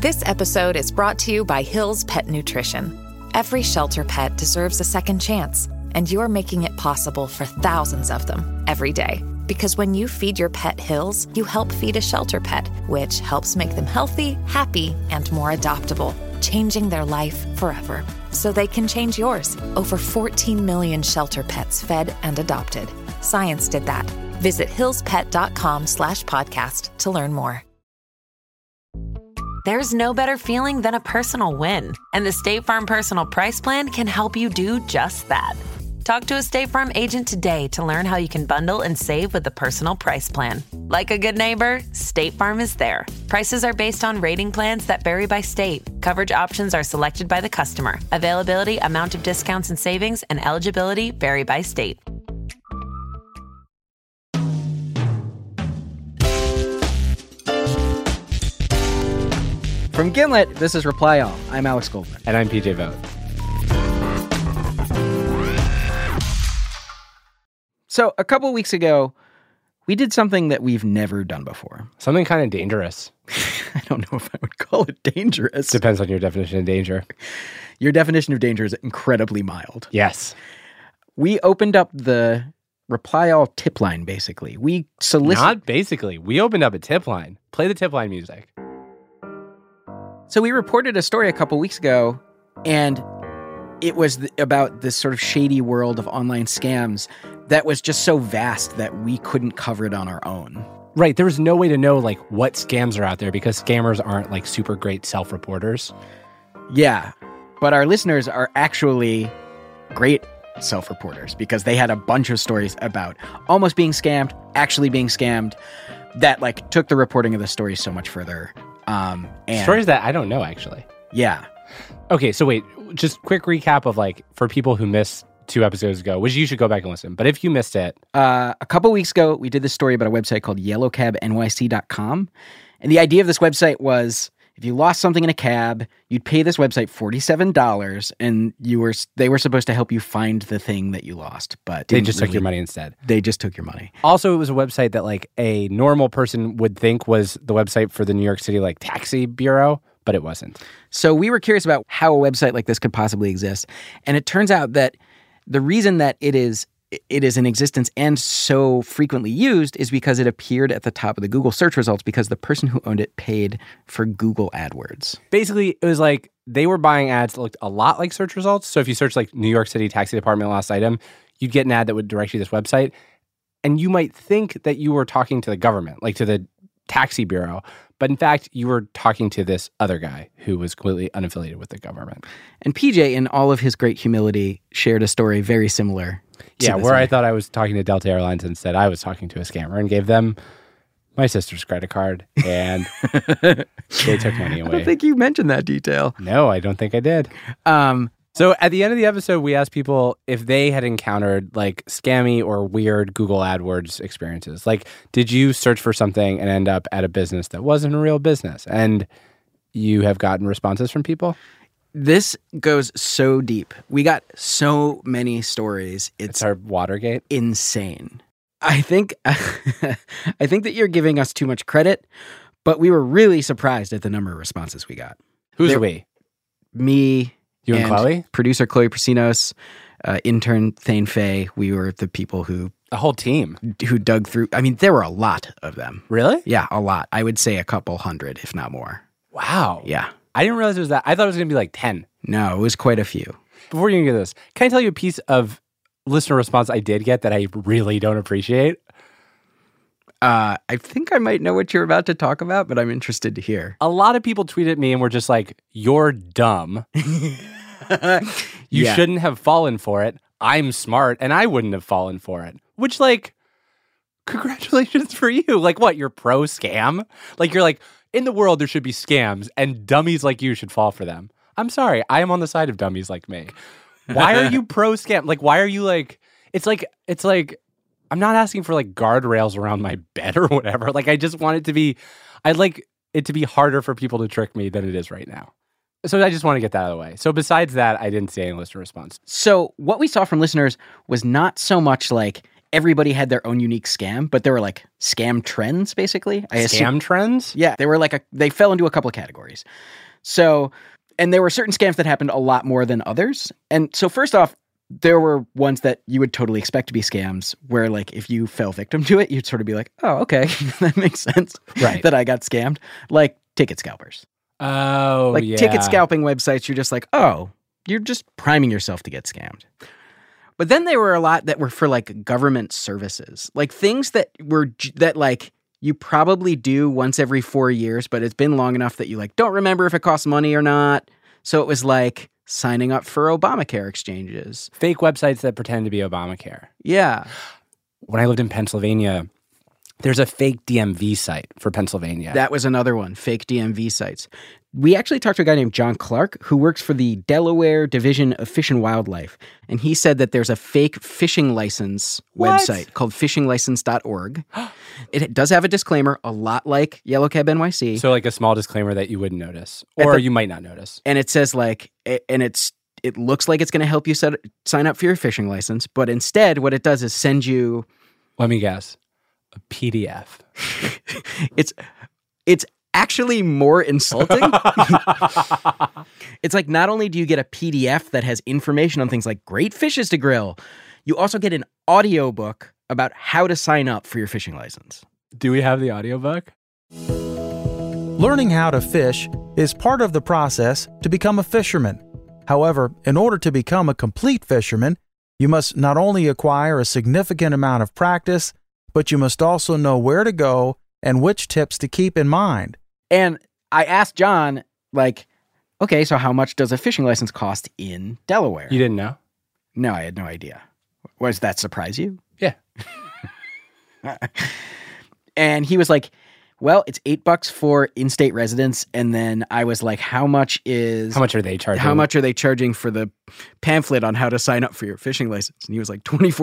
This episode is brought to you by Hill's Pet Nutrition. Every shelter pet deserves a second chance, and you're making it possible for thousands of them every day. Because when you feed your pet Hill's, you help feed a shelter pet, which helps make them healthy, happy, and more adoptable, changing their life forever. So they can change yours. Over 14 million shelter pets fed and adopted. Science did that. Visit hillspet.com/podcast to learn more. There's no better feeling than a personal win, and the State Farm Personal Price Plan can help you do just that. Talk to a State Farm agent today to learn how you can bundle and save with the Personal Price Plan. Like a good neighbor, State Farm is there. Prices are based on rating plans that vary by state. Coverage options are selected by the customer. Availability, amount of discounts and savings, and eligibility vary by state. From Gimlet, this is Reply All. I'm Alex Goldman. And I'm PJ Vogt. So a couple weeks ago, we did something that we've never done before. Something kind of dangerous. I don't know if I would call it dangerous. Depends on your definition of danger. Your definition of danger is incredibly mild. Yes. We opened up the Reply All tip line, basically. We solicit... Not basically. We opened up a tip line. Play the tip line music. So we reported a story a couple weeks ago, and it was about this sort of shady world of online scams that was just so vast that we couldn't cover it on our own. Right. There was no way to know, like, what scams are out there because scammers aren't, like, super great self-reporters. Yeah. But our listeners are actually great self-reporters because they had a bunch of stories about almost being scammed, actually being scammed, that, like, took the reporting of the story so much further. And stories that I don't know, actually. Yeah. Okay, so wait, just quick recap of, like, for people who missed 2 episodes ago, which you should go back and listen. But if you missed it... a couple weeks ago, we did this story about a website called yellowcabnyc.com. And the idea of this website was if you lost something in a cab, you'd pay this website $47, and they were supposed to help you find the thing that you lost. But they just took your money instead. They just took your money. Also, it was a website that, like, a normal person would think was the website for the New York City, like, taxi bureau, but it wasn't. So we were curious about how a website like this could possibly exist. And it turns out that the reason that it is in existence and so frequently used is because it appeared at the top of the Google search results because the person who owned it paid for Google AdWords. Basically, it was like they were buying ads that looked a lot like search results. So if you search like New York City taxi department lost item, you'd get an ad that would direct you to this website. And you might think that you were talking to the government, like to the taxi bureau. But in fact, you were talking to this other guy who was completely unaffiliated with the government. And PJ, in all of his great humility, shared a story very similar. Yeah, where I thought I was talking to Delta Airlines and instead I was talking to a scammer and gave them my sister's credit card and they took money away. I don't think you mentioned that detail. No, I don't think I did. So at the end of the episode, we asked people if they had encountered like scammy or weird Google AdWords experiences. Like, did you search for something and end up at a business that wasn't a real business? And you have gotten responses from people? This goes so deep. We got so many stories. It's our Watergate. Insane. I think that you're giving us too much credit, but we were really surprised at the number of responses we got. Who's we? Me. You and Chloe? Producer Chloe Prasinos, intern Thane Fay. We were the people who... A whole team. Who dug through... I mean, there were a lot of them. Really? Yeah, a lot. I would say a couple hundred, if not more. Wow. Yeah. I didn't realize it was that. I thought it was going to be like 10. No, it was quite a few. Before you get this, can I tell you a piece of listener response I did get that I really don't appreciate? I think I might know what you're about to talk about, but I'm interested to hear. A lot of people tweeted at me and were just like, "You're dumb. You shouldn't have fallen for it. I'm smart and I wouldn't have fallen for it." Which, like, congratulations for you. Like, what? You're pro scam? Like, you're like, in the world there should be scams and dummies like you should fall for them. I'm sorry. I am on the side of dummies like me. Why are you pro scam? Like, why are you like, it's like, I'm not asking for like guardrails around my bed or whatever. Like, I just want it to be, I'd like it to be harder for people to trick me than it is right now. So I just want to get that out of the way. So besides that, I didn't see any listener response. So what we saw from listeners was not so much like everybody had their own unique scam, but there were like scam trends, basically. Scam trends? Yeah, they were they fell into a couple of categories. So, and there were certain scams that happened a lot more than others. And so first off, there were ones that you would totally expect to be scams where like if you fell victim to it, you'd sort of be like, oh, okay, that makes sense. Right. That I got scammed. Like ticket scalpers. Oh, like yeah. ticket scalping websites, you're just like, oh, you're just priming yourself to get scammed. But then there were a lot that were for like government services, like things that like you probably do once every 4 years, but it's been long enough that you like don't remember if it costs money or not. So it was like signing up for Obamacare exchanges. Fake websites that pretend to be Obamacare. Yeah. When I lived in Pennsylvania, there's a fake DMV site for Pennsylvania. That was another one, fake DMV sites. We actually talked to a guy named John Clark who works for the Delaware Division of Fish and Wildlife. And he said that there's a fake fishing license website called fishinglicense.org. It does have a disclaimer, a lot like Yellow Cab NYC. So like a small disclaimer that you wouldn't notice or you might not notice. And it says like, and it looks like it's going to help you sign up for your fishing license. But instead, what it does is send you... Let me guess. A PDF. It's actually more insulting. It's like not only do you get a PDF that has information on things like great fishes to grill, you also get an audiobook about how to sign up for your fishing license. Do we have the audiobook? Learning how to fish is part of the process to become a fisherman. However, in order to become a complete fisherman, you must not only acquire a significant amount of practice, but you must also know where to go and which tips to keep in mind. And I asked John, like, okay, so how much does a fishing license cost in Delaware? You didn't know? No, I had no idea. Does that surprise you? Yeah. And he was like, well, it's $8 for in-state residents. And then I was like, how much are they charging? How much are they charging for the pamphlet on how to sign up for your fishing license? And he was like,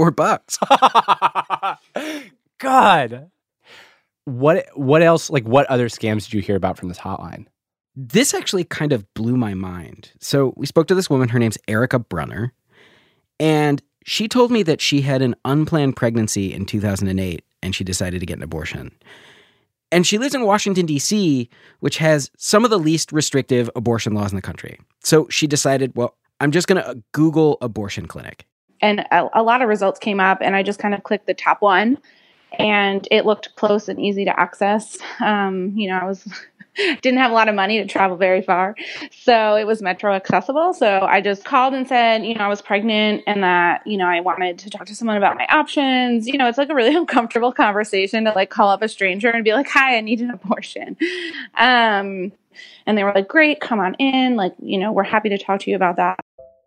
$24. God. What else, like what other scams did you hear about from this hotline? This actually kind of blew my mind. So we spoke to this woman, her name's Erica Brunner, and she told me that she had an unplanned pregnancy in 2008 and she decided to get an abortion. And she lives in Washington, D.C., which has some of the least restrictive abortion laws in the country. So she decided, well, I'm just going to Google abortion clinic. And a lot of results came up, and I just kind of clicked the top one. And it looked close and easy to access. I didn't have a lot of money to travel very far. So it was metro accessible. So I just called and said, I was pregnant and that, I wanted to talk to someone about my options. It's like a really uncomfortable conversation to like call up a stranger and be like, hi, I need an abortion. And they were like, great, come on in. Like, we're happy to talk to you about that.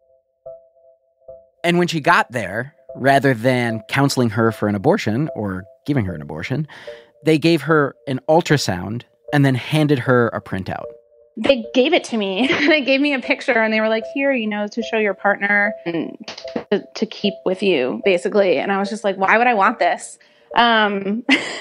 And when she got there, rather than counseling her for an abortion or giving her an abortion, they gave her an ultrasound and then handed her a printout. They gave it to me. They gave me a picture and they were like, here, to show your partner and to keep with you, basically. And I was just like, why would I want this? I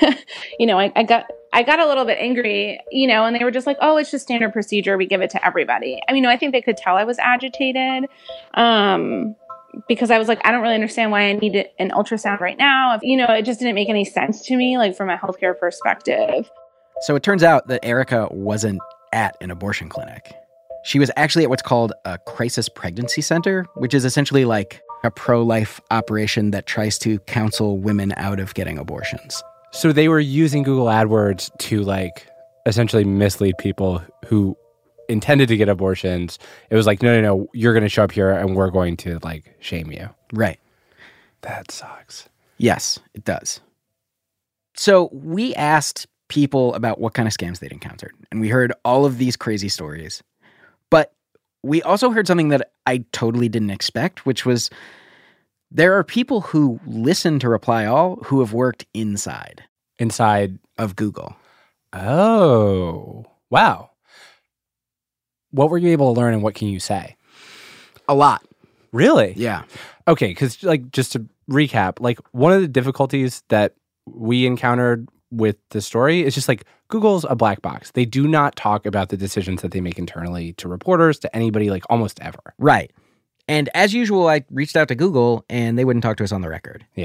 got a little bit angry, and they were just like, oh, it's just standard procedure. We give it to everybody. I think they could tell I was agitated. Because I was like, I don't really understand why I need an ultrasound right now. It just didn't make any sense to me, like from a healthcare perspective. So it turns out that Erica wasn't at an abortion clinic. She was actually at what's called a crisis pregnancy center, which is essentially like a pro-life operation that tries to counsel women out of getting abortions. So they were using Google AdWords to like essentially mislead people who intended to get abortions. It was like, no, you're going to show up here and we're going to like shame you. Right. That sucks. Yes, it does. So we asked people about what kind of scams they'd encountered, and we heard all of these crazy stories. But we also heard something that I totally didn't expect, which was there are people who listen to Reply All who have worked inside of Google. Oh, wow. What were you able to learn and what can you say? A lot. Really? Yeah. Okay, because like just to recap, like one of the difficulties that we encountered with the story is just like Google's a black box. They do not talk about the decisions that they make internally to reporters, to anybody, like almost ever. Right. And as usual, I reached out to Google and they wouldn't talk to us on the record. Yeah.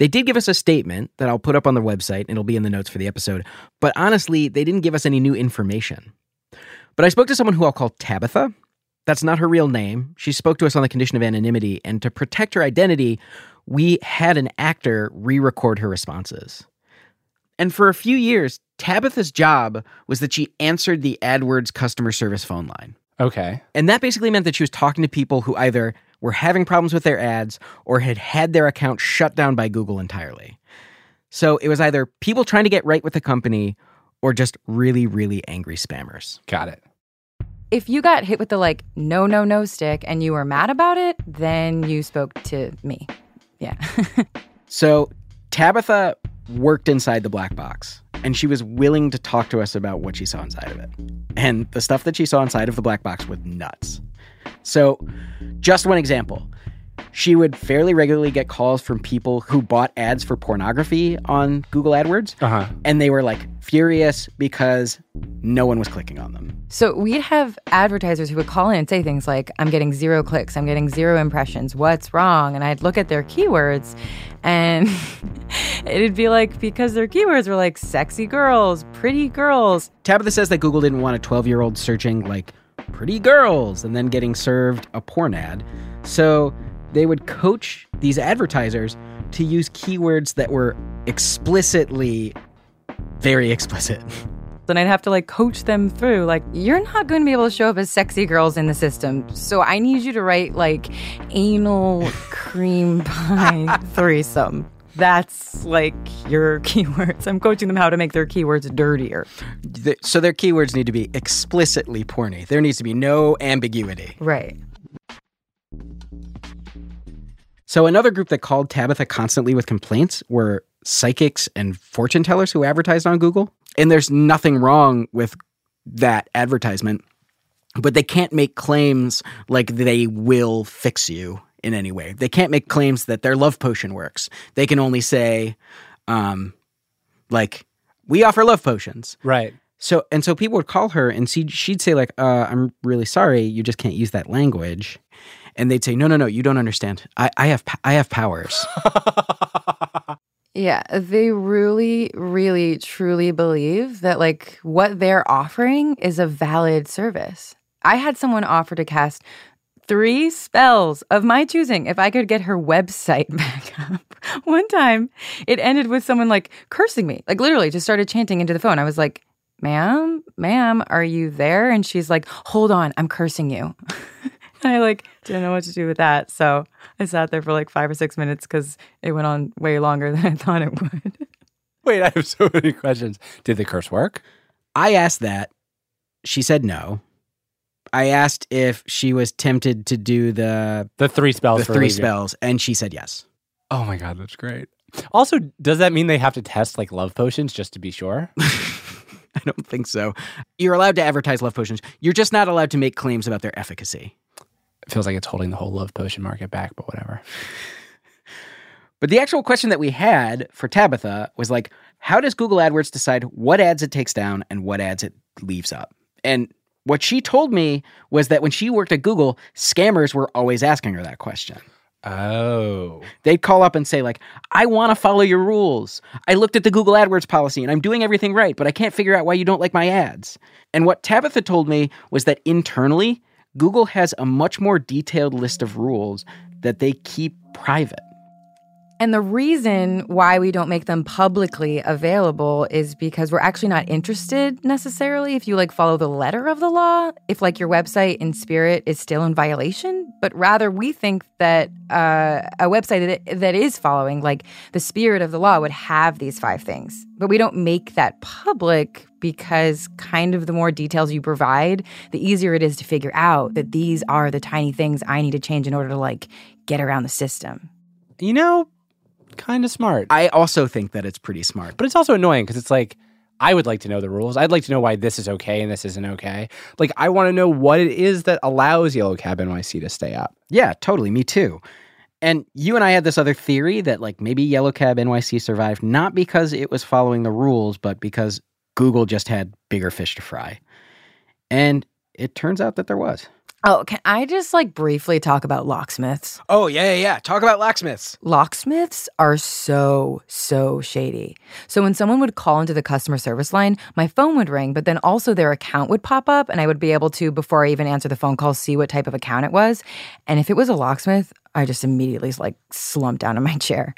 They did give us a statement that I'll put up on the website, and it'll be in the notes for the episode. But honestly, they didn't give us any new information. But I spoke to someone who I'll call Tabitha. That's not her real name. She spoke to us on the condition of anonymity, and to protect her identity, we had an actor re-record her responses. And for a few years, Tabitha's job was that she answered the AdWords customer service phone line. Okay. And that basically meant that she was talking to people who either were having problems with their ads or had had their account shut down by Google entirely. So it was either people trying to get right with the company or just really, really angry spammers. Got it. If you got hit with the no stick and you were mad about it, then you spoke to me. Yeah. So Tabitha worked inside the black box, and she was willing to talk to us about what she saw inside of it. And the stuff that she saw inside of the black box was nuts. So, just one example. She would fairly regularly get calls from people who bought ads for pornography on Google AdWords. And they were furious because no one was clicking on them. So we'd have advertisers who would call in and say things like, I'm getting 0 clicks, I'm getting 0 impressions, what's wrong? And I'd look at their keywords and it'd be because their keywords were sexy girls, pretty girls. Tabitha says that Google didn't want a 12-year-old searching pretty girls and then getting served a porn ad. So they would coach these advertisers to use keywords that were explicitly very explicit. Then I'd have to coach them through you're not going to be able to show up as sexy girls in the system. So I need you to write anal cream pie threesome. That's your keywords. I'm coaching them how to make their keywords dirtier. So their keywords need to be explicitly porny. There needs to be no ambiguity. Right. So another group that called Tabitha constantly with complaints were psychics and fortune tellers who advertised on Google. And there's nothing wrong with that advertisement, but they can't make claims they will fix you in any way. They can't make claims that their love potion works. They can only say, we offer love potions. Right. So people would call her and she'd say I'm really sorry, you just can't use that language. And they'd say, no, you don't understand. I have powers. Yeah, they really, really, truly believe that what they're offering is a valid service. I had someone offer to cast 3 spells of my choosing if I could get her website back up. One time, it ended with someone cursing me, literally just started chanting into the phone. I was like, ma'am, are you there? And she's like, hold on, I'm cursing you. I didn't know what to do with that. So I sat there for 5 or 6 minutes because it went on way longer than I thought it would. Wait, I have so many questions. Did the curse work? I asked that. She said no. I asked if she was tempted to do the 3 spells. The 3 spells, and she said yes. Oh my God, that's great. Also, does that mean they have to test love potions just to be sure? I don't think so. You're allowed to advertise love potions. You're just not allowed to make claims about their efficacy. It feels like it's holding the whole love potion market back, but whatever. But the actual question that we had for Tabitha was how does Google AdWords decide what ads it takes down and what ads it leaves up? And what she told me was that when she worked at Google, scammers were always asking her that question. Oh. They'd call up and say I want to follow your rules. I looked at the Google AdWords policy and I'm doing everything right, but I can't figure out why you don't like my ads. And what Tabitha told me was that internally, Google has a much more detailed list of rules that they keep private. And the reason why we don't make them publicly available is because we're actually not interested necessarily if you follow the letter of the law, if your website in spirit is still in violation, but rather we think that a website that is following the spirit of the law would have these 5 things. But we don't make that public because kind of the more details you provide, the easier it is to figure out that these are the tiny things I need to change in order to get around the system. Kind of smart. I also think that it's pretty smart. But it's also annoying because it's I would like to know the rules. I'd like to know why this is okay and this isn't okay. I want to know what it is that allows Yellow Cab NYC to stay up. Yeah, totally. Me too. And you and I had this other theory that maybe Yellow Cab NYC survived not because it was following the rules, but because Google just had bigger fish to fry. And it turns out that there was. Oh, can I just briefly talk about locksmiths? Oh, yeah. Talk about locksmiths. Locksmiths are so shady. So when someone would call into the customer service line, my phone would ring, but then also their account would pop up and I would be able to, before I even answer the phone call, see what type of account it was. And if it was a locksmith, I just immediately slumped down in my chair.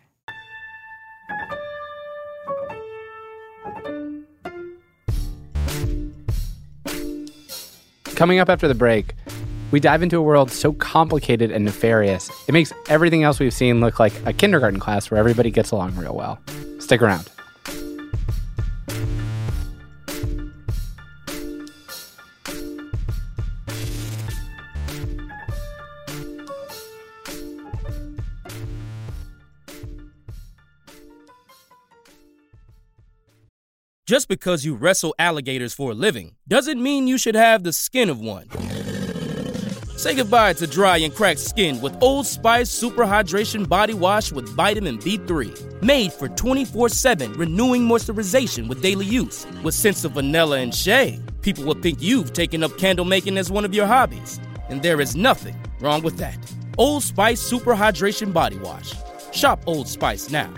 Coming up after the break, we dive into a world so complicated and nefarious, it makes everything else we've seen look like a kindergarten class where everybody gets along real well. Stick around. Just because you wrestle alligators for a living doesn't mean you should have the skin of one. Say goodbye to dry and cracked skin with Old Spice Super Hydration Body Wash with Vitamin B3. Made for 24/7 renewing moisturization with daily use. With scents of vanilla and shea, people will think you've taken up candle making as one of your hobbies. And there is nothing wrong with that. Old Spice Super Hydration Body Wash. Shop Old Spice now.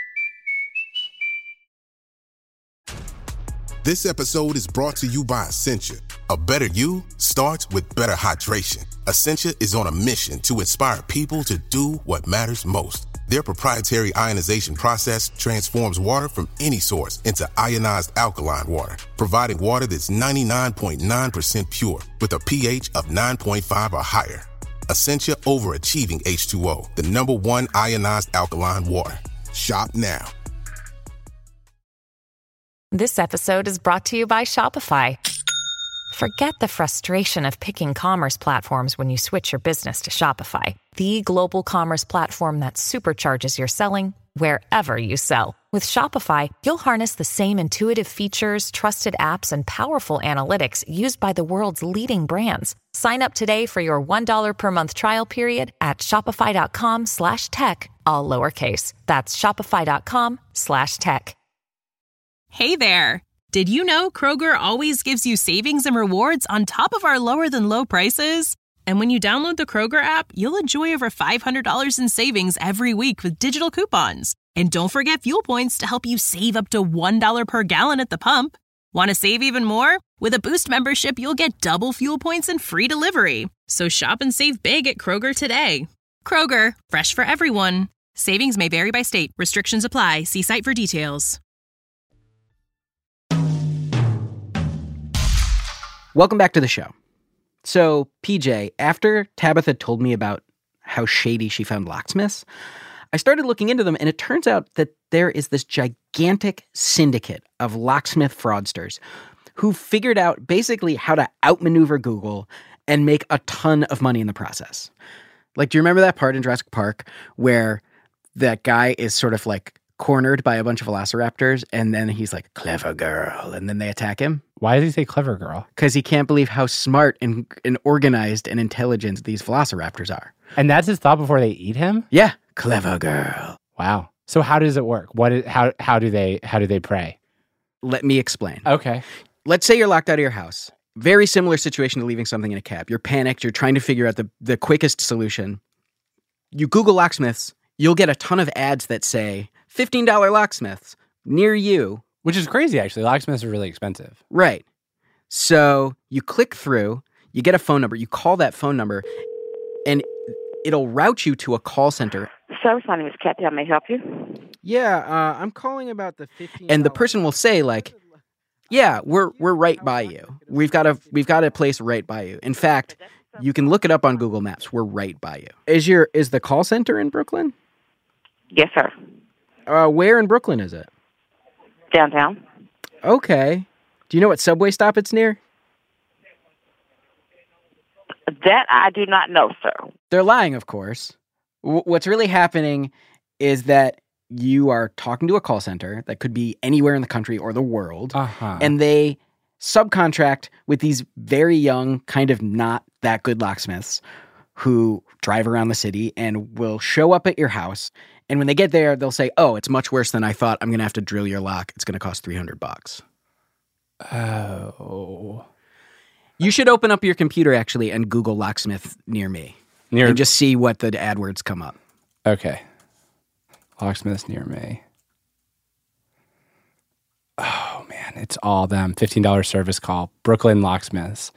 This episode is brought to you by Essentia. A better you starts with better hydration. Essentia is on a mission to inspire people to do what matters most. Their proprietary ionization process transforms water from any source into ionized alkaline water, providing water that's 99.9% pure with a pH of 9.5 or higher. Essentia overachieving H2O, the #1 ionized alkaline water. Shop now. This episode is brought to you by Shopify. Forget the frustration of picking commerce platforms when you switch your business to Shopify, the global commerce platform that supercharges your selling wherever you sell. With Shopify, you'll harness the same intuitive features, trusted apps, and powerful analytics used by the world's leading brands. Sign up today for your $1 per month trial period at shopify.com/tech, all lowercase. That's shopify.com/tech. Hey there! Did you know Kroger always gives you savings and rewards on top of our lower-than-low prices? And when you download the Kroger app, you'll enjoy over $500 in savings every week with digital coupons. And don't forget fuel points to help you save up to $1 per gallon at the pump. Want to save even more? With a Boost membership, you'll get double fuel points and free delivery. So shop and save big at Kroger today. Kroger, fresh for everyone. Savings may vary by state. Restrictions apply. See site for details. Welcome back to the show. So, PJ, after Tabitha told me about how shady she found locksmiths, I started looking into them, and it turns out that there is this gigantic syndicate of locksmith fraudsters who figured out basically how to outmaneuver Google and make a ton of money in the process. Do you remember that part in Jurassic Park where that guy is sort of cornered by a bunch of velociraptors, and then he's like, "Clever girl," and then they attack him? Why does he say clever girl? Because he can't believe how smart and organized and intelligent these velociraptors are. And that's his thought before they eat him? Yeah, clever girl. Wow. So how does it work? How do they prey? Let me explain. Okay. Let's say you're locked out of your house. Very similar situation to leaving something in a cab. You're panicked. You're trying to figure out the quickest solution. You Google locksmiths. You'll get a ton of ads that say $15 locksmiths near you. Which is crazy, actually. Locksmiths are really expensive. Right. So you click through, you get a phone number, you call that phone number, and it'll route you to a call center. Service, my name is Kathy. How may I help you? Yeah, I'm calling about the $15. And the person will say, yeah, we're right by you. We've got a place right by you. In fact, you can look it up on Google Maps. We're right by you. Is the call center in Brooklyn? Yes, sir. Where in Brooklyn is it? Downtown. Okay. Do you know what subway stop it's near? That I do not know, sir. They're lying, of course. What's really happening is that you are talking to a call center that could be anywhere in the country or the world, and they subcontract with these very young, kind of not that good locksmiths who drive around the city and will show up at your house. And when they get there, they'll say, "Oh, it's much worse than I thought. I'm going to have to drill your lock. It's going to cost $300." Oh. You should open up your computer, actually, and Google locksmith near me. And just see what the AdWords come up. Okay. Locksmiths near me. Oh, man. It's all them. $15 service call. Brooklyn locksmiths.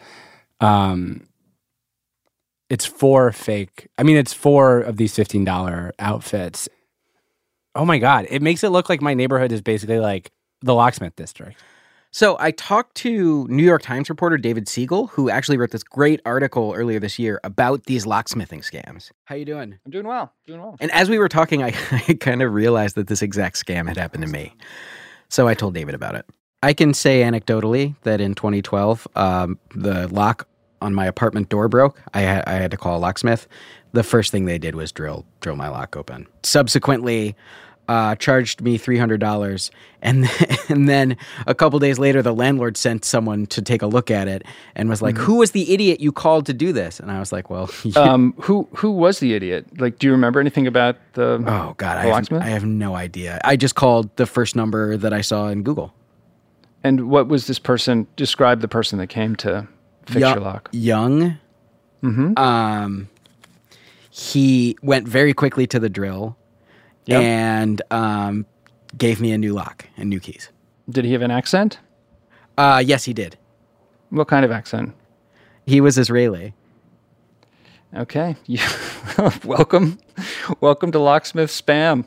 It's 4 fake. I mean, it's 4 of these $15 outfits. Oh, my God. It makes it look like my neighborhood is basically like the locksmith district. So I talked to New York Times reporter David Siegel, who actually wrote this great article earlier this year about these locksmithing scams. How you doing? I'm doing well. And as we were talking, I kind of realized that this exact scam had happened to me. So I told David about it. I can say anecdotally that in 2012, the lock on my apartment door broke. I had to call a locksmith. The first thing they did was drill my lock open. Subsequently, charged me $300, and then a couple days later, the landlord sent someone to take a look at it and was like, "Who was the idiot you called to do this?" And I was like, "Well, who was the idiot? Like, do you remember anything about the? Oh God, I have no idea. I just called the first number that I saw in Google." And what was this person? Describe the person that came to fix your lock. Young. Mm-hmm. He went very quickly to the drill. Yep. And gave me a new lock and new keys. Did he have an accent? Yes, he did. What kind of accent? He was Israeli. Okay. Welcome to Locksmith Spam.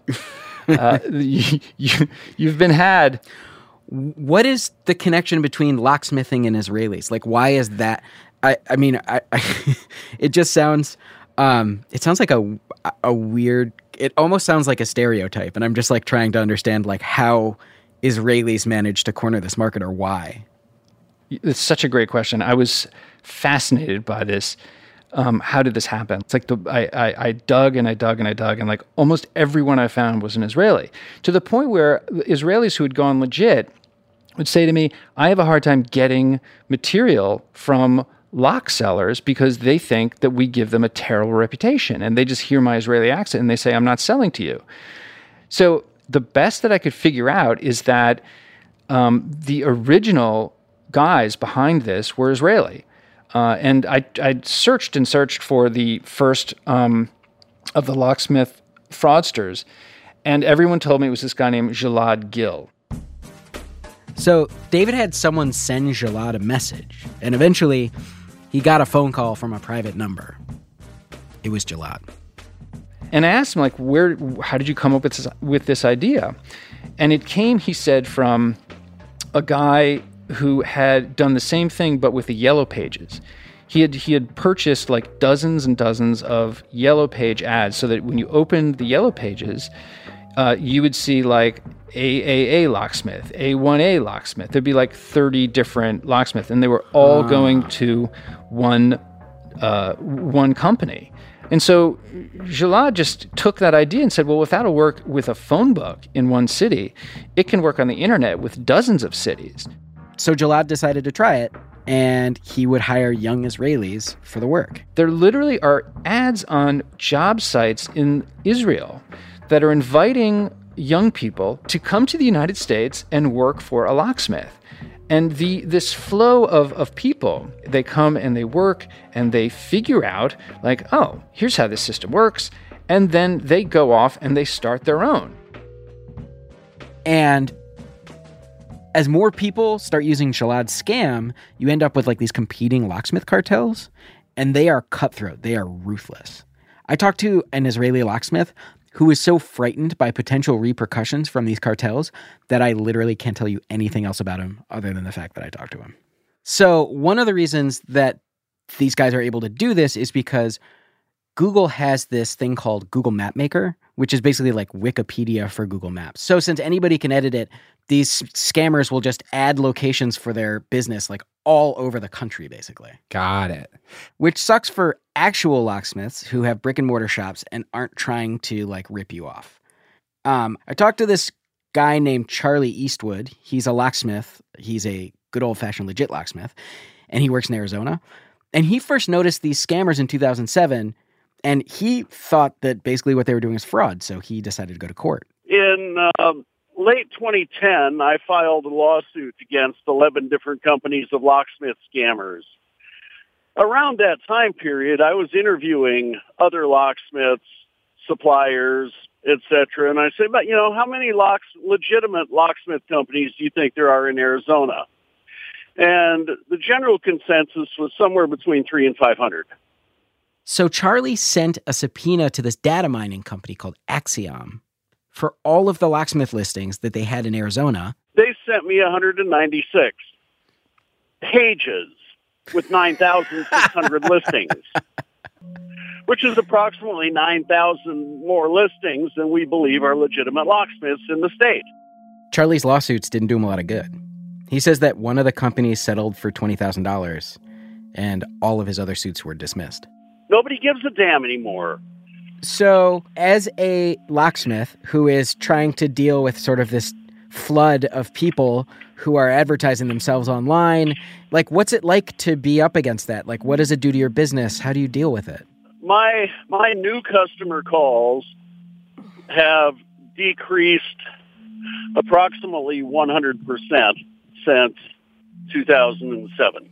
You've been had. What is the connection between locksmithing and Israelis? Like, why is that? I mean, it just sounds. It sounds like a weird. It almost sounds like a stereotype, and I'm just like trying to understand like how Israelis manage to corner this market or why. It's such a great question. I was fascinated by this. How did this happen? It's like I dug and I dug and I dug, and like almost everyone I found was an Israeli, to the point where Israelis who had gone legit would say to me, "I have a hard time getting material from lock sellers because they think that we give them a terrible reputation, and they just hear my Israeli accent and they say, I'm not selling to you." So the best that I could figure out is that the original guys behind this were Israeli. And I searched and searched for the first of the locksmith fraudsters, and everyone told me it was this guy named Gilad Gil. So David had someone send Gilad a message, and eventually he got a phone call from a private number. It was Gilad. And I asked him, like, how did you come up with this idea? And it came, he said, from a guy who had done the same thing, but with the Yellow Pages. He had purchased like dozens and dozens of Yellow Page ads so that when you opened the Yellow Pages, you would see like AAA locksmith, A1A locksmith. There'd be like 30 different locksmiths, and they were all going to one company. And so Gilad just took that idea and said, well, if that'll work with a phone book in one city, it can work on the internet with dozens of cities. So Gilad decided to try it, and he would hire young Israelis for the work. There literally are ads on job sites in Israel that are inviting young people to come to the United States and work for a locksmith. And this flow of people, they come and they work and they figure out like, oh, here's how this system works. And then they go off and they start their own. And as more people start using Gilad's scam, you end up with like these competing locksmith cartels, and they are cutthroat. They are ruthless. I talked to an Israeli locksmith who is so frightened by potential repercussions from these cartels that I literally can't tell you anything else about him other than the fact that I talked to him. So one of the reasons that these guys are able to do this is because Google has this thing called Google Map Maker, which is basically like Wikipedia for Google Maps. So since anybody can edit it, these scammers will just add locations for their business like all over the country, basically. Got it. Which sucks for actual locksmiths who have brick and mortar shops and aren't trying to like rip you off. I talked to this guy named Charlie Eastwood. He's a locksmith. He's a good old-fashioned legit locksmith, and he works in Arizona. And he first noticed these scammers in 2007, and he thought that basically what they were doing was fraud, so he decided to go to court. In late 2010, I filed a lawsuit against 11 different companies of locksmith scammers. Around that time period, I was interviewing other locksmiths, suppliers, etc. And I said, but, how many legitimate locksmith companies do you think there are in Arizona? And the general consensus was somewhere between 300 and 500. So Charlie sent a subpoena to this data mining company called Axiom for all of the locksmith listings that they had in Arizona. They sent me 196 pages with 9,600 listings, which is approximately 9,000 more listings than we believe are legitimate locksmiths in the state. Charlie's lawsuits didn't do him a lot of good. He says that one of the companies settled for $20,000 and all of his other suits were dismissed. Nobody gives a damn anymore. So, as a locksmith who is trying to deal with sort of this flood of people who are advertising themselves online, what's it like to be up against that? What does it do to your business? How do you deal with it? My new customer calls have decreased approximately 100% since 2007.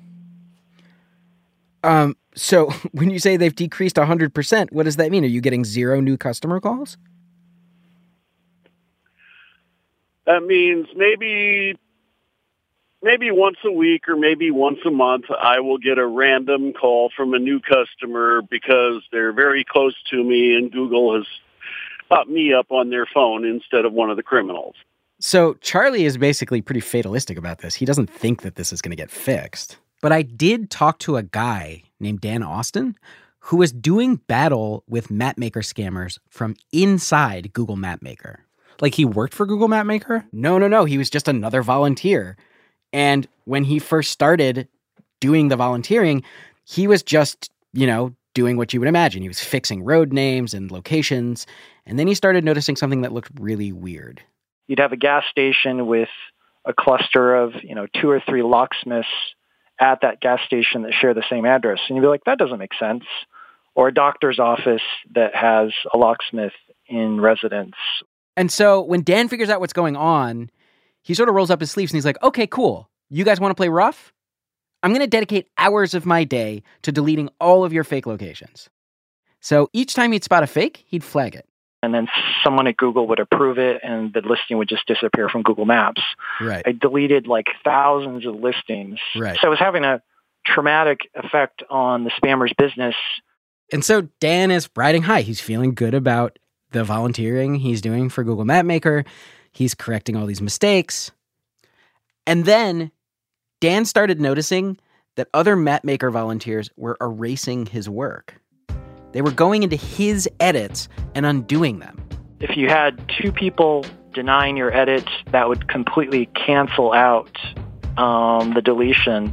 So when you say they've decreased 100%, what does that mean? Are you getting zero new customer calls? That means maybe once a week or maybe once a month, I will get a random call from a new customer because they're very close to me and Google has popped me up on their phone instead of one of the criminals. So Charlie is basically pretty fatalistic about this. He doesn't think that this is going to get fixed. But I did talk to a guy named Dan Austin who was doing battle with mapmaker scammers from inside Google Mapmaker. He worked for Google Mapmaker? No. He was just another volunteer. And when he first started doing the volunteering, he was just, doing what you would imagine. He was fixing road names and locations. And then he started noticing something that looked really weird. You'd have a gas station with a cluster of, 2 or 3 locksmiths at that gas station that share the same address. And you'd be like, that doesn't make sense. Or a doctor's office that has a locksmith in residence. And so when Dan figures out what's going on, he sort of rolls up his sleeves and he's like, okay, cool. You guys want to play rough? I'm going to dedicate hours of my day to deleting all of your fake locations. So each time he'd spot a fake, he'd flag it. And then someone at Google would approve it and the listing would just disappear from Google Maps. Right. I deleted thousands of listings. Right. So it was having a traumatic effect on the spammer's business. And so Dan is riding high. He's feeling good about the volunteering he's doing for Google Mapmaker. He's correcting all these mistakes. And then Dan started noticing that other Mapmaker volunteers were erasing his work. They were going into his edits and undoing them. If you had 2 people denying your edits, that would completely cancel out the deletion.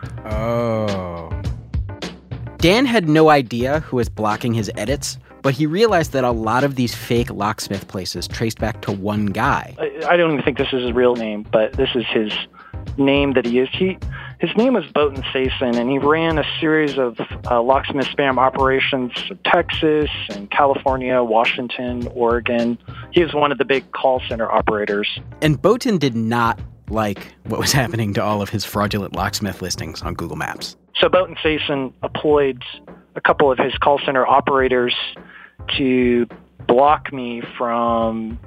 Oh. Dan had no idea who was blocking his edits, but he realized that a lot of these fake locksmith places traced back to one guy. I don't even think this is his real name, but this is his name that he used. His name was Boaton Sason, and he ran a series of locksmith spam operations in Texas and California, Washington, Oregon. He was one of the big call center operators. And Boaton did not like what was happening to all of his fraudulent locksmith listings on Google Maps. So Boaton Sason employed a couple of his call center operators to block me from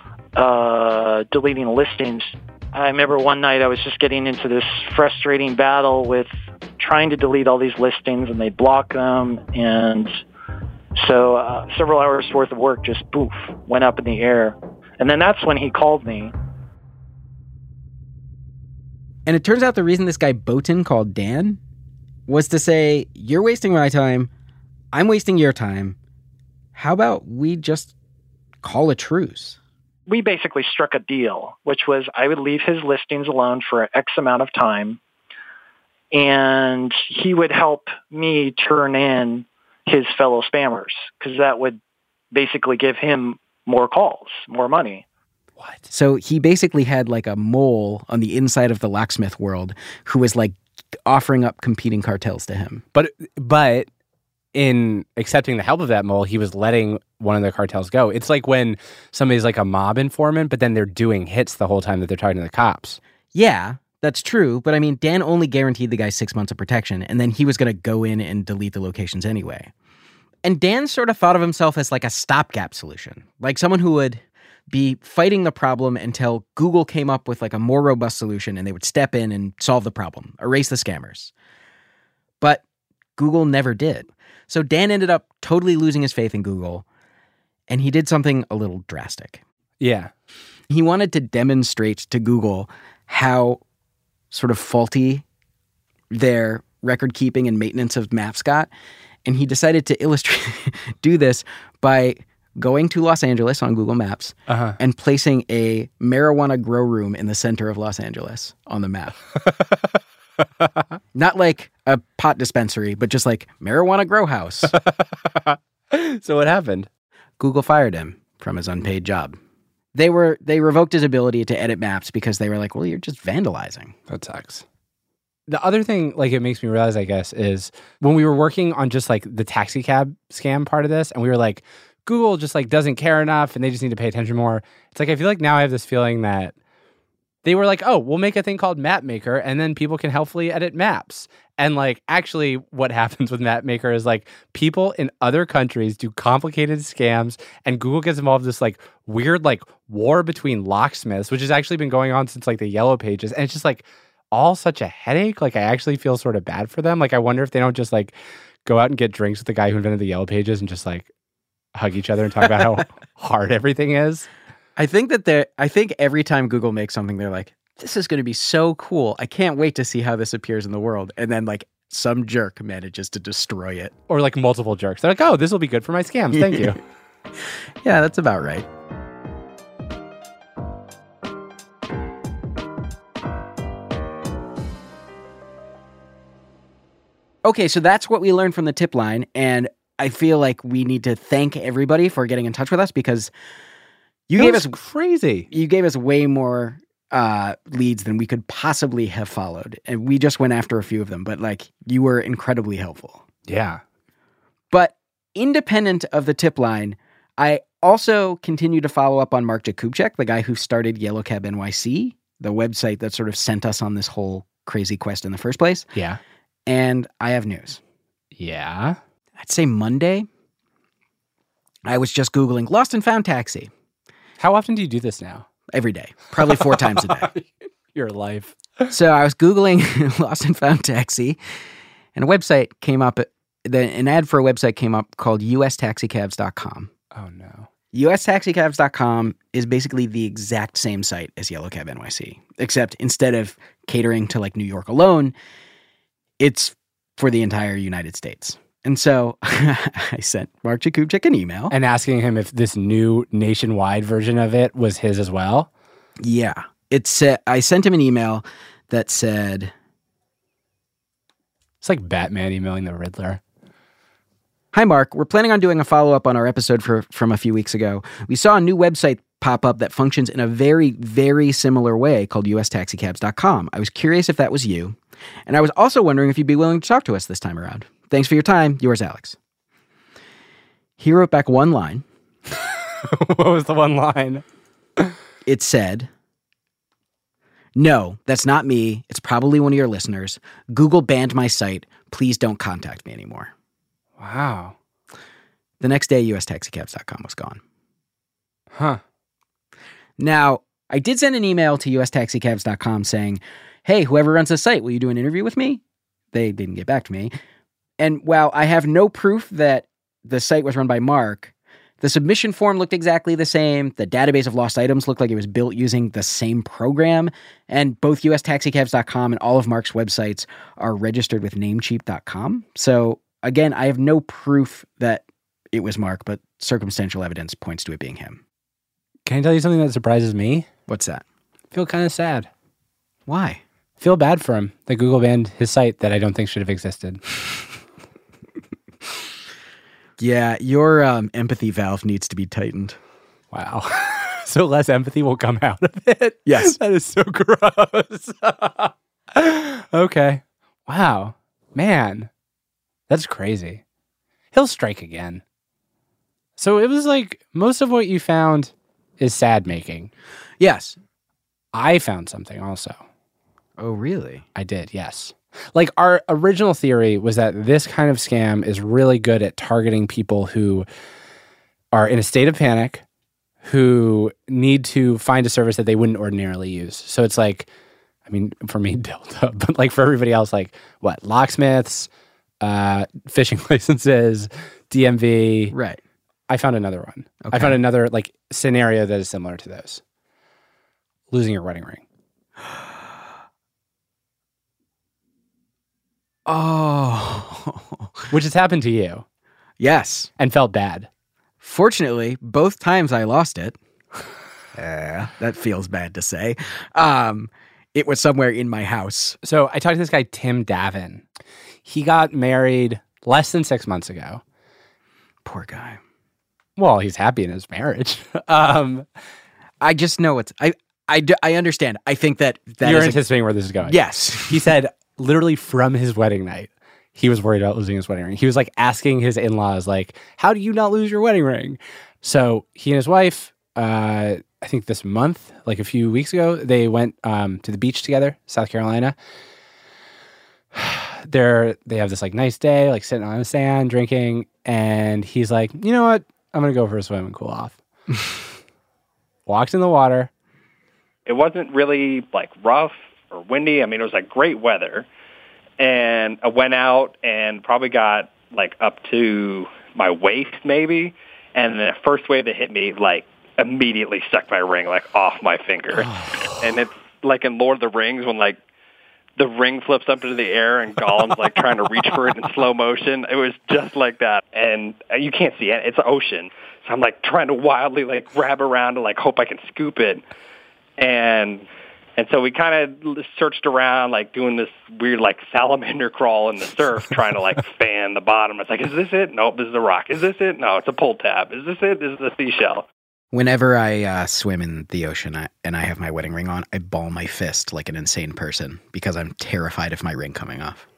deleting listings. I remember one night I was just getting into this frustrating battle with trying to delete all these listings, and they'd block them. And so several hours worth of work just poof, went up in the air. And then that's when he called me. And it turns out the reason this guy Boaton called Dan was to say, you're wasting my time, I'm wasting your time. How about we just call a truce? We basically struck a deal, which was I would leave his listings alone for X amount of time, and he would help me turn in his fellow spammers, because that would basically give him more calls, more money. What? So he basically had a mole on the inside of the locksmith world who was offering up competing cartels to him. But in accepting the help of that mole, he was letting one of the cartels go. It's like when somebody's a mob informant, but then they're doing hits the whole time that they're talking to the cops. Yeah, That's true, but I mean, Dan only guaranteed the guy 6 months of protection, and then he was going to go in and delete the locations anyway. And Dan sort of thought of himself as like a stopgap solution, like someone who would be fighting the problem until Google came up with like a more robust solution and they would step in and solve the problem, erase the scammers. But Google never did. So Dan ended up totally losing his faith in Google, and he did something a little drastic. Yeah. He wanted to demonstrate to Google how sort of faulty their record keeping and maintenance of maps got. And he decided to do this by going to Los Angeles on Google Maps and placing a marijuana grow room in the center of Los Angeles on the map. Not like a pot dispensary, but just like marijuana grow house. So what happened? Google fired him from his unpaid job. They revoked his ability to edit maps because they were like, well, you're just vandalizing. That sucks. The other thing, like, it makes me realize, I guess, is when we were working on just like the taxi cab scam part of this, and we were like, Google just like doesn't care enough and they just need to pay attention more. It's like, I feel like now I have this feeling that they were like, oh, we'll make a thing called Map Maker and then people can helpfully edit maps. And like, actually what happens with Map Maker is like people in other countries do complicated scams and Google gets involved in this like weird like war between locksmiths, which has actually been going on since like the Yellow Pages. And it's just like all such a headache. Like I actually feel sort of bad for them. Like I wonder if they don't just like go out and get drinks with the guy who invented the Yellow Pages and just like hug each other and talk about how hard everything is. I think every time Google makes something, they're like, this is going to be so cool. I can't wait to see how this appears in the world. And then like some jerk manages to destroy it. Or like multiple jerks. They're like, oh, this will be good for my scams. Thank you. Yeah, that's about right. Okay, so that's what we learned from the tip line. And I feel like we need to thank everybody for getting in touch with us because you gave us crazy. You gave us way more leads than we could possibly have followed. And we just went after a few of them, but like you were incredibly helpful. Yeah. But independent of the tip line, I also continue to follow up on Mark Jakubczak, the guy who started Yellow Cab NYC, the website that sort of sent us on this whole crazy quest in the first place. Yeah. And I have news. Yeah. I'd say Monday. I was just Googling lost and found taxi. How often do you do this now? Every day. Probably 4 times a day. Your life. So I was Googling lost and found taxi, and a website came up. An ad for a website came up called ustaxicabs.com. Oh, no. ustaxicabs.com is basically the exact same site as Yellow Cab NYC, except instead of catering to like New York alone, it's for the entire United States. And so I sent Mark Jakubczak an email. And asking him if this new nationwide version of it was his as well? Yeah. I sent him an email that said... It's like Batman emailing the Riddler. Hi, Mark. We're planning on doing a follow-up on our episode from a few weeks ago. We saw a new website pop up that functions in a very, very similar way called ustaxicabs.com. I was curious if that was you. And I was also wondering if you'd be willing to talk to us this time around. Thanks for your time. Yours, Alex. He wrote back one line. What was the one line? It said, no, that's not me. It's probably one of your listeners. Google banned my site. Please don't contact me anymore. Wow. The next day, ustaxicabs.com was gone. Huh. Now, I did send an email to ustaxicabs.com saying, hey, whoever runs the site, will you do an interview with me? They didn't get back to me. And while I have no proof that the site was run by Mark, the submission form looked exactly the same. The database of lost items looked like it was built using the same program. And both ustaxicabs.com and all of Mark's websites are registered with namecheap.com. So again, I have no proof that it was Mark, but circumstantial evidence points to it being him. Can I tell you something that surprises me? What's that? I feel kind of sad. Why? I feel bad for him that Google banned his site that I don't think should have existed. Yeah, your empathy valve needs to be tightened. Wow. So less empathy will come out of it? Yes. That is so gross. Okay. Wow. Man, that's crazy. He'll strike again. So it was like most of what you found is sad making. Yes. I found something also. Oh, really? I did, yes. Like, our original theory was that this kind of scam is really good at targeting people who are in a state of panic, who need to find a service that they wouldn't ordinarily use. So it's like, I mean, for me, dildo, but like for everybody else, like what? Locksmiths, fishing licenses, DMV. Right. I found another one. Okay. I found another like scenario that is similar to those. Losing your wedding ring. Oh. Which has happened to you. Yes. And felt bad. Fortunately, both times I lost it. That feels bad to say. It was somewhere in my house. So I talked to this guy, Tim Davin. He got married less than 6 months ago. Poor guy. Well, he's happy in his marriage. I just know I understand. I think that you're anticipating where this is going. Yes. He said literally from his wedding night, he was worried about losing his wedding ring. He was like asking his in-laws, like, how do you not lose your wedding ring? So he and his wife, I think this month, like a few weeks ago, they went to the beach together, South Carolina. They have this like nice day, like sitting on the sand, drinking. And he's like, you know what? I'm going to go for a swim and cool off. Walks in the water. It wasn't really like rough or windy. I mean, it was like great weather. And I went out and probably got like up to my waist maybe. And the first wave that hit me, like immediately sucked my ring like off my finger. And it's like in Lord of the Rings when like the ring flips up into the air and Gollum's like trying to reach for it in slow motion. It was just like that. And you can't see it. It's ocean. So I'm like trying to wildly like grab around and like hope I can scoop it. And so we kind of searched around, like doing this weird, like salamander crawl in the surf, trying to like fan the bottom. It's like, is this it? Nope, this is a rock. Is this it? No, it's a pull tab. Is this it? This is a seashell. Whenever I swim in the ocean and I have my wedding ring on, I ball my fist like an insane person because I'm terrified of my ring coming off.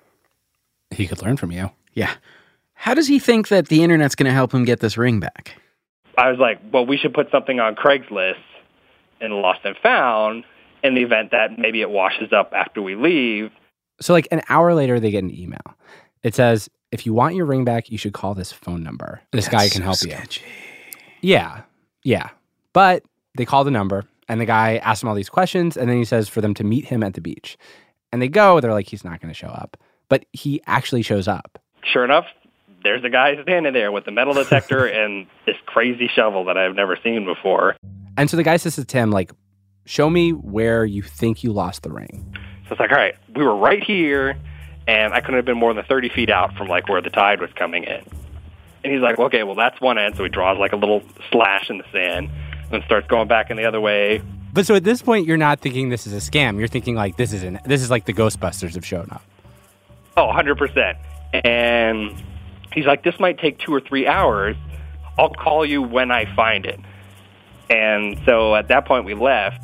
He could learn from you. Yeah. How does he think that the internet's going to help him get this ring back? I was like, well, we should put something on Craigslist in Lost and Found in the event that maybe it washes up after we leave. So like an hour later, they get an email. It says, if you want your ring back, you should call this phone number. This guy can help you. Yeah. But they call the number and the guy asks them all these questions. And then he says for them to meet him at the beach. And they go, they're like, he's not going to show up. But he actually shows up. Sure enough, there's a guy standing there with the metal detector and this crazy shovel that I've never seen before. And so the guy says to Tim, like, show me where you think you lost the ring. So it's like, all right, we were right here, and I couldn't have been more than 30 feet out from, like, where the tide was coming in. And he's like, well, okay, well, that's one end. So he draws, like, a little slash in the sand and then starts going back in the other way. But so at this point, you're not thinking this is a scam. You're thinking, like, this is like the Ghostbusters have shown up. Oh, 100%. And he's like, this might take 2 or 3 hours. I'll call you when I find it. And so at that point, we left.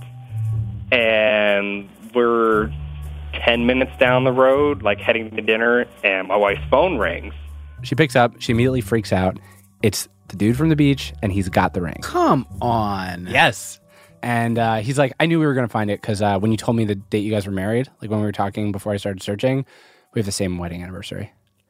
And we're 10 minutes down the road, like heading to dinner, and my wife's phone rings. She picks up. She immediately freaks out. It's the dude from the beach, and he's got the ring. Come on. Yes. And he's like, I knew we were going to find it because when you told me the date you guys were married, like when we were talking before I started searching, we have the same wedding anniversary.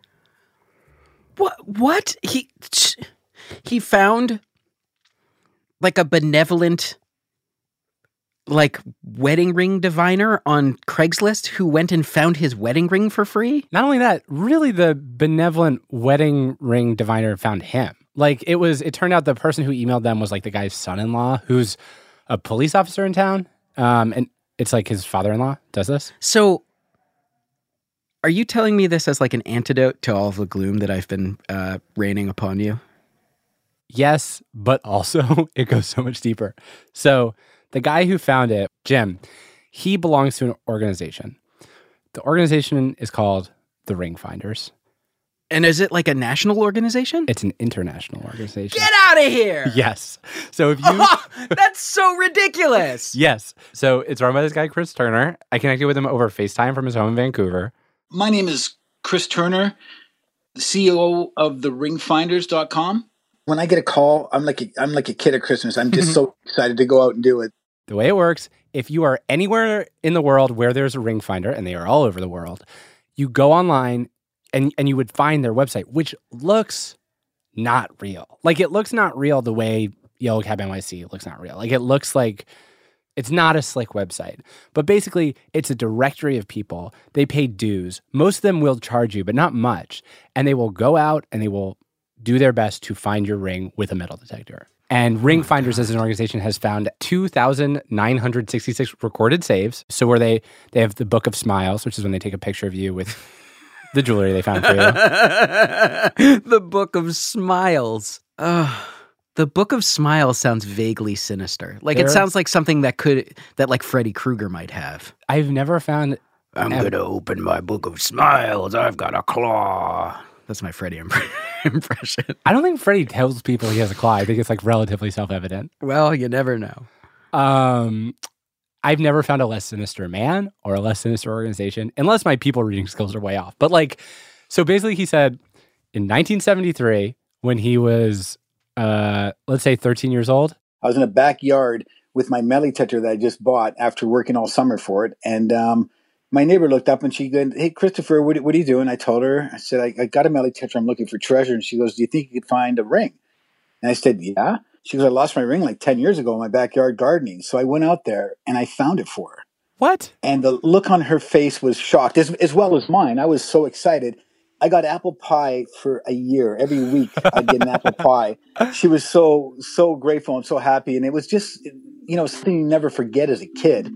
What? He found like a benevolent like wedding ring diviner on Craigslist who went and found his wedding ring for free? Not only that, really the benevolent wedding ring diviner found him. Like it turned out the person who emailed them was like the guy's son-in-law who's a police officer in town. And it's like his father-in-law does this. So are you telling me this as like an antidote to all the gloom that I've been raining upon you? Yes, but also it goes so much deeper. So the guy who found it, Jim, he belongs to an organization. The organization is called the Ring Finders. And is it like a national organization? It's an international organization. Get out of here! Yes. So if you... That's so ridiculous! Yes. So it's run by this guy, Chris Turner. I connected with him over FaceTime from his home in Vancouver. My name is Chris Turner, CEO of the ringfinders.com. When I get a call, I'm like a kid at Christmas. I'm just so excited to go out and do it. The way it works, if you are anywhere in the world where there's a ring finder, and they are all over the world, you go online and you would find their website, which looks not real. Like, it looks not real the way Yellow Cab NYC looks not real. Like, it looks like it's not a slick website. But basically, it's a directory of people. They pay dues. Most of them will charge you, but not much. And they will go out and they will do their best to find your ring with a metal detector. And Ring Finders as an organization has found 2,966 recorded saves. So where they have the Book of Smiles, which is when they take a picture of you with the jewelry they found for you. The Book of Smiles. The Book of Smiles sounds vaguely sinister. Like, it sounds like something that like Freddy Krueger might have. I've never found... I'm going to open my Book of Smiles. I've got a claw. That's my Freddy impression. I don't think Freddy tells people he has a claw. I think it's like relatively self-evident. Well, you never know. I've never found a less sinister man or a less sinister organization, unless my people reading skills are way off. But like, so basically he said in 1973, when he was, let's say 13 years old. I was in a backyard with my metal detector that I just bought after working all summer for it. And my neighbor looked up and she goes, "Hey, Christopher, what are you doing?" I told her, I said, I got a metal detector. I'm looking for treasure. And she goes, "Do you think you could find a ring?" And I said, "Yeah." She goes, "I lost my ring like 10 years ago in my backyard gardening." So I went out there and I found it for her. What? And the look on her face was shocked, as well as mine. I was so excited. I got apple pie for a year. Every week I'd get an apple pie. She was so grateful and so happy. And it was just, something you never forget as a kid.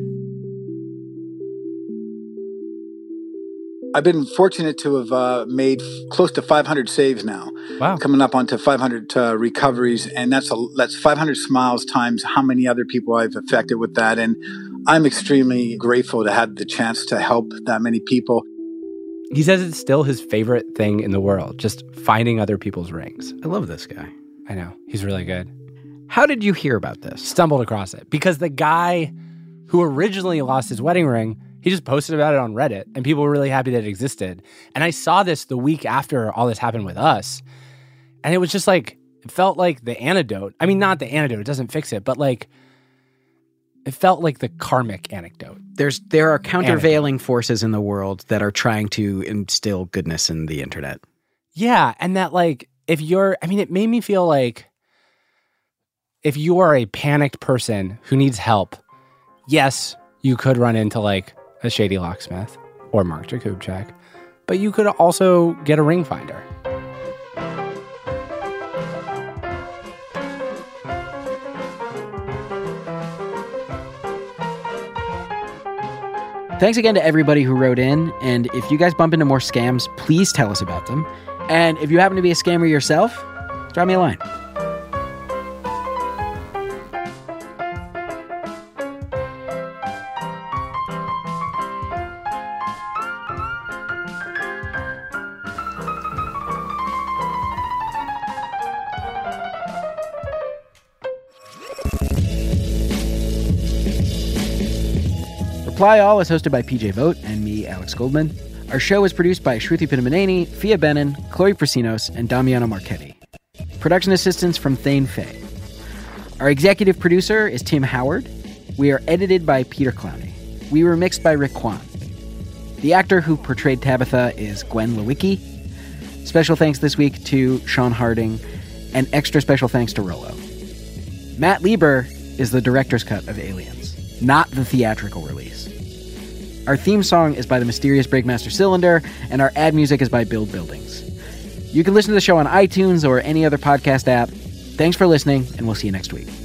I've been fortunate to have made close to 500 saves now. Wow. Coming up onto 500 recoveries. And that's 500 smiles times how many other people I've affected with that. And I'm extremely grateful to have the chance to help that many people. He says it's still his favorite thing in the world, just finding other people's rings. I love this guy. I know. He's really good. How did you hear about this? Stumbled across it. Because the guy who originally lost his wedding ring, he just posted about it on Reddit, and people were really happy that it existed. And I saw this the week after all this happened with us, and it was just like, it felt like the antidote. I mean, not the antidote, it doesn't fix it, but like, it felt like the karmic anecdote. There are countervailing forces in the world that are trying to instill goodness in the internet. Yeah, and that like, it made me feel like if you are a panicked person who needs help, yes, you could run into like a shady locksmith or Mark Jakubczak, but you could also get a ring finder. Thanks again to everybody who wrote in, and if you guys bump into more scams, please tell us about them. And if you happen to be a scammer yourself, drop me a line. Reply All is hosted by PJ Vogt and me, Alex Goldman. Our show is produced by Shruti Pinamaneni, Fia Benin, Chloe Prasinos, and Damiano Marchetti. Production assistance from Thane Fay. Our executive producer is Tim Howard. We are edited by Peter Clowney. We were mixed by Rick Kwan. The actor who portrayed Tabitha is Gwen Lewicki. Special thanks this week to Sean Harding, and extra special thanks to Rollo. Matt Lieber is the director's cut of Aliens, not the theatrical release. Our theme song is by the mysterious Breakmaster Cylinder, and our ad music is by Build Buildings. You can listen to the show on iTunes or any other podcast app. Thanks for listening, and we'll see you next week.